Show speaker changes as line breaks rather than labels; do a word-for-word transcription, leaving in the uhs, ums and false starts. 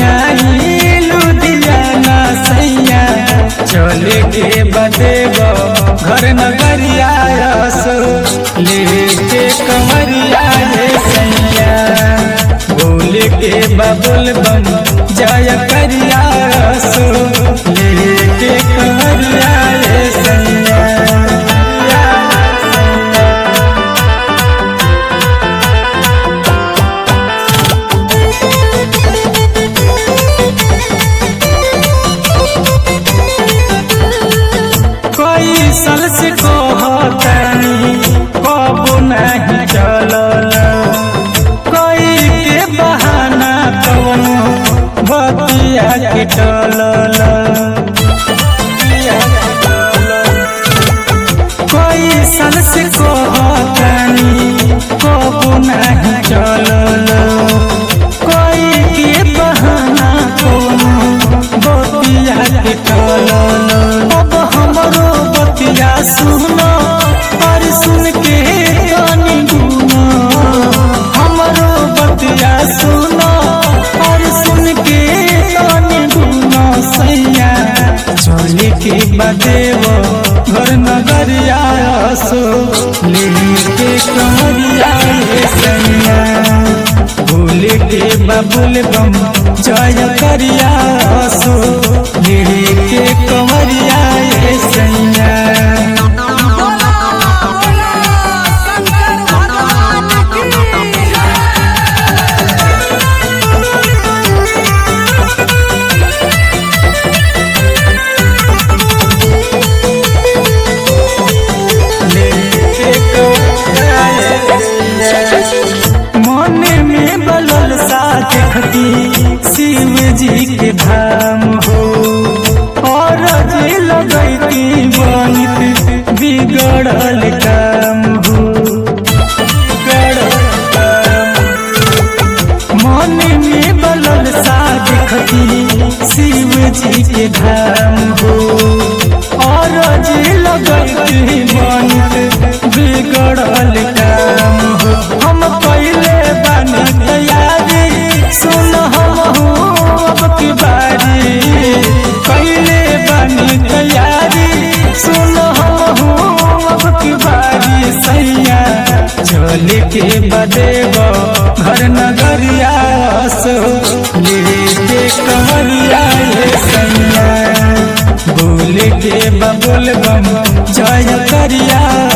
आई लुधियाना सैया चले के बदेव घर नगरिया सो लेके कमरिया रे सैया बोले के बबुल बम जय करिया सो लेके कमरिया रे सैया। कोई सल से कहतनी कबो नहीं चलल कोई के बहाना कवनो बतिया के टलल कोई सल से कहतनी कबो नहीं चलल कोई के बहाना कवनो बतिया के टलल। अब हमरो बतिया सुनो और सुन के गानी गुनो हमरो बतिया सुनो और सुन के गानी गुनो सैया चले के बदेव घर नगरिया सो लेके कमरिया रे सैया भूले के बबुल बम जय करिया सो लेके कमरिया रे सैया। मन में बलल सा देखती शिव जी के धाम हो और जे लगैती बनित बिगड़ल काम हो मन में बलल सा देखती शिव जी के धाम हो और जे लगैती बनित बिगड़ल काम हो। हम पहले बानी तैयारी सुन हम अब की बारी पहले बानी तैयारी सुन हम अब की बारी सैया चले के बदेव घर नगरिया सो लेके कमरिया रे सैया बोले के बबुल बम जय करिया